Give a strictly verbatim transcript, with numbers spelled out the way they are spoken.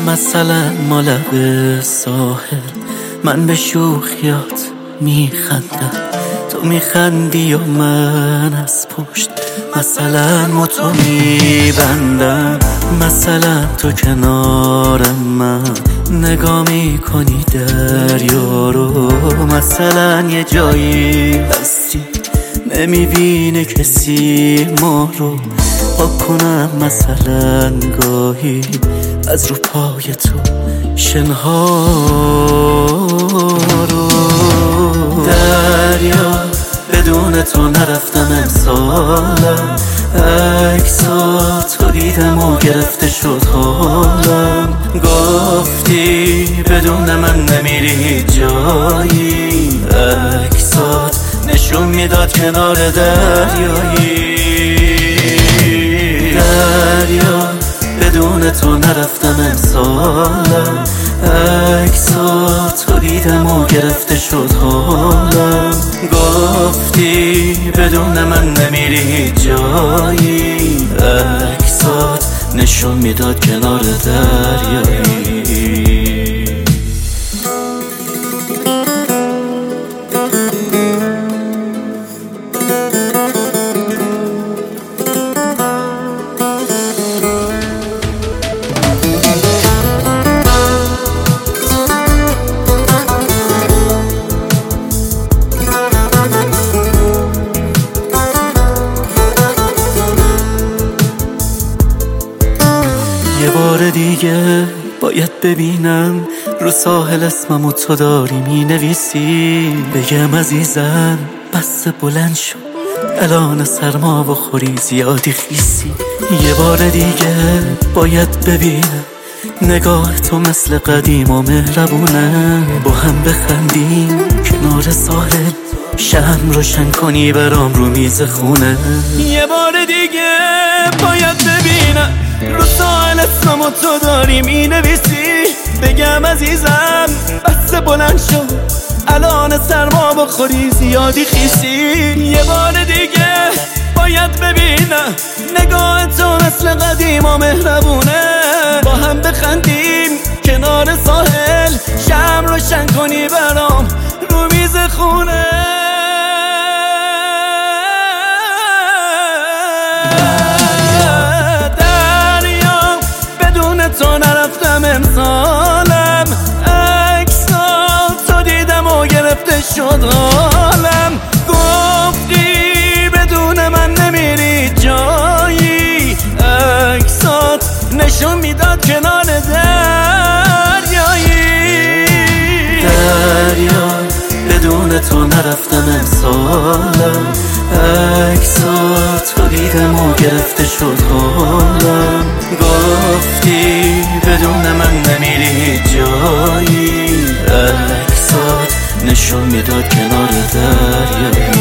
مثلا ما لب ساحل، من به شوخیات میخندم، تو میخندی و من از پشت مثلا متو میبندم. مثلا تو کنارم من نگاه میکنی دریا رو، مثلا یه جایی هستی نمیبینه کسی ما رو. پاک کنم مثلا گاهی از رو پای تو شنها رو. دریا بدون تو نرفتم امسالم، عکسات رو دیدم و گرفته شد حالم. گفتی بدون من نمیری جایی، عکسات نشون میداد کنار دریایی. دریا بدون تو نرفتم امسالم، عکسات رو دیدم و گرفته شد حالم. گفتی بدون من نمیری جایی، عکسات نشون میداد کنار دریایی. یه بار دیگه باید ببینم رو ساحل اسممو تو داری می نویسی. بگم عزیزم بس بلند شد، الان سرما بخوری زیادی خیسی. یه بار دیگه باید ببینم نگاه تو مثل قدیم و مهربونه، با هم بخندیم کنار ساحل، شمع روشن کنی برام رو میز خونه. یه بار دیگه باید ببینم رو ساحل اسممو تو داری می نویسی. بگم عزیزم بس بلند شد، الان سرما بخوری زیادی خیسی. یه بار دیگه باید ببینم نگاه تو مثل قدیم و مهربونه، با هم بخندیم کنار ساحل، شمع روشن کنی برام رو میز خونه. تو نرفتم امسالم، عکسات تو دیدم و گرفته شد حالم. گفتی بدون من نمیری جایی، عکسات نشون میداد کنار دریایی. دریا بدون تو نرفتم امسالم، عکسات تو دیدم و گرفته شد حالم. گفتی بدون من نمیری جایی، عکسات نشون میداد کنار دریا.